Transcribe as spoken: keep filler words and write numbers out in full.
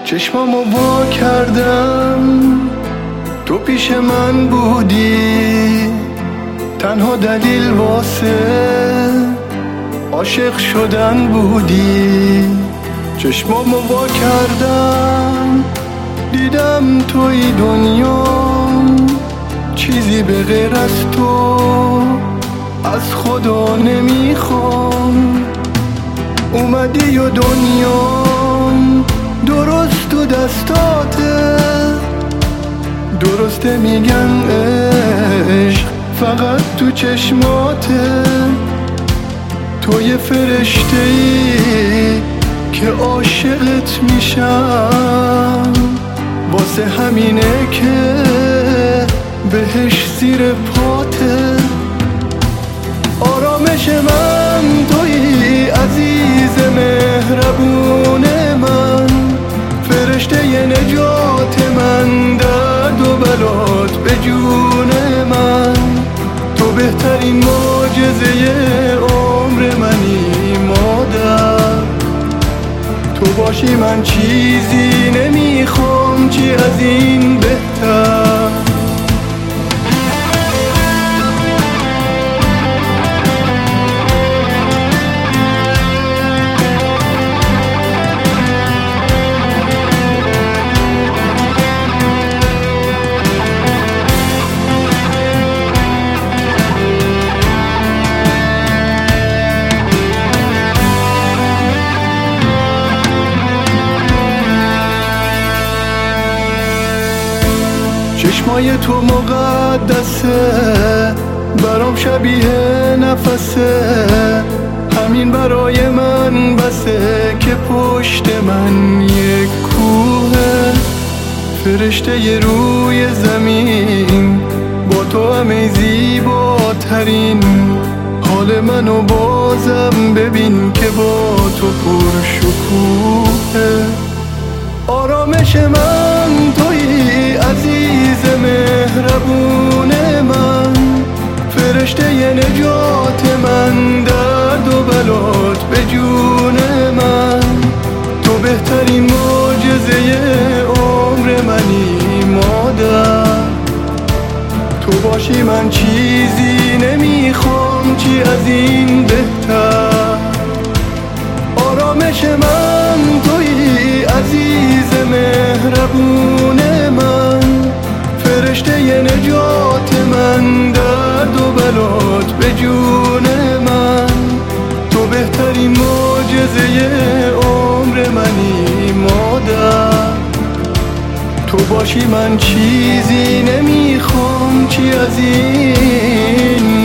چشمامو وا کردم تو پیش من بودی، تنها دلیل واسه عاشق شدن بودی. چشمامو وا کردم دیدم توی دنیا، چیزی به غیر از تو از خدا نمیخوام. اومدی و دنیا درست تو دستاته، درسته میگن عشق فقط تو چشماته. تو یه فرشته ای که عاشقت میشم، واسه همینه که بهش زیر پاته. آرامش من توی عزیز مهربون من، فرشته ی نجات من، درد و بلات به جون من. تو بهترین معجزه عمر منی مادر، تو باشی من چیزی نمیخوام چی از این بهتر. چشمای تو مقدسه، برام شبیه نفسه. همین برای من بسه که پشت من یک کوه، فرشته ی روی زمین با تو همه زیباترین. حال منو بازم ببین که با تو پرشکوهه. آرامش من توی عزیز مهربون من، فرشته ی نجات من، درد و بلات به جون من. تو بهترین معجزه عمر منی مادر، تو باشی من چیزی نمیخوام چی از این بهتر. آرامش من توی عزیز مهربون من، فرشته ی نجات من، درد و بلات به جون من. تو بهترین معجزه عمر منی مادر، تو باشی من چیزی نمیخوام چی از این